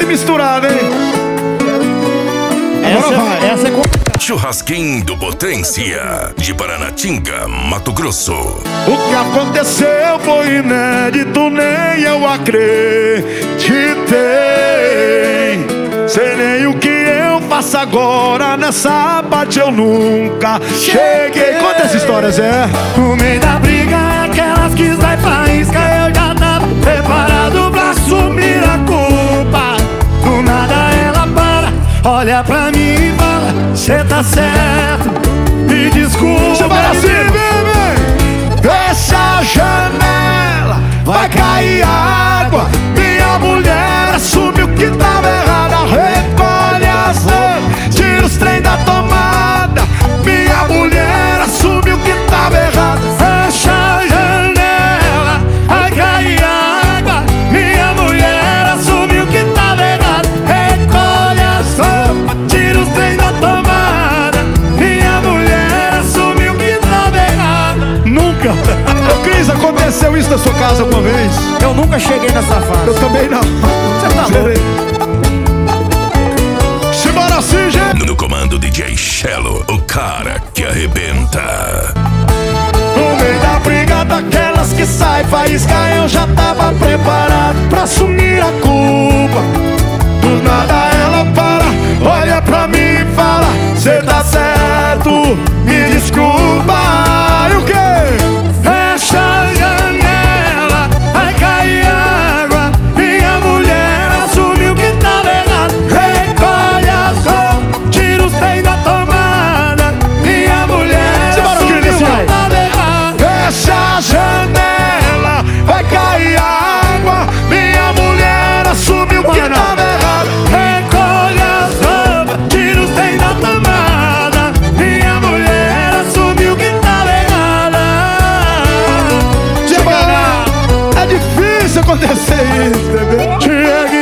misturado, hein? Agora vai. Essa é complicada. Churrasquinho do Potência, de Paranatinga, Mato Grosso. O que aconteceu foi inédito, nem eu acreditei. Sei nem o que eu faço agora, nessa parte eu nunca cheguei. Conta essa história, Zé. No meio da briga, aquelas que vai faísca, eu já tava preparado pra assumir a culpa. Do nada ela para, olha pra mim e fala: cê tá certo, me desculpa. Você vai assim, bebê. Fecha a janela, vai cair água. Minha mulher assumiu que tava errada. Recolhe as roupas, tira os trem da tomada. Minha mulher assumiu que tava errada. Fecha a janela, vai cair água. Minha mulher assumiu que tava errado. Recolhe as roupas, tira os trem da tomada. Minha mulher assumiu que tava errado. Nunca. Ô Cris, aconteceu isso na sua casa uma vez? Eu nunca cheguei nessa fase. Eu também não. Você tá louco? Simbora assim, gente. No comando DJ Shello, o cara que arrebenta. No meio da briga daquelas que sai faísca, eu já tava preparado pra assumir a culpa. Do nada ela para, olha pra mim e fala: cê tá certo, me desculpa. E o quê? Fecha a janela, vai cair água. Minha mulher assumiu que tava errado. Recolhe as roupas, tira os trem da tomada. Minha mulher assumiu que tava errado. Fecha a janela, vai cair água. Minha mulher assumiu que tava errado. Recolhe as roupas, tira os trem da tomada. Minha mulher assumiu que tava errada. É difícil acontecer isso, bebê. Chegue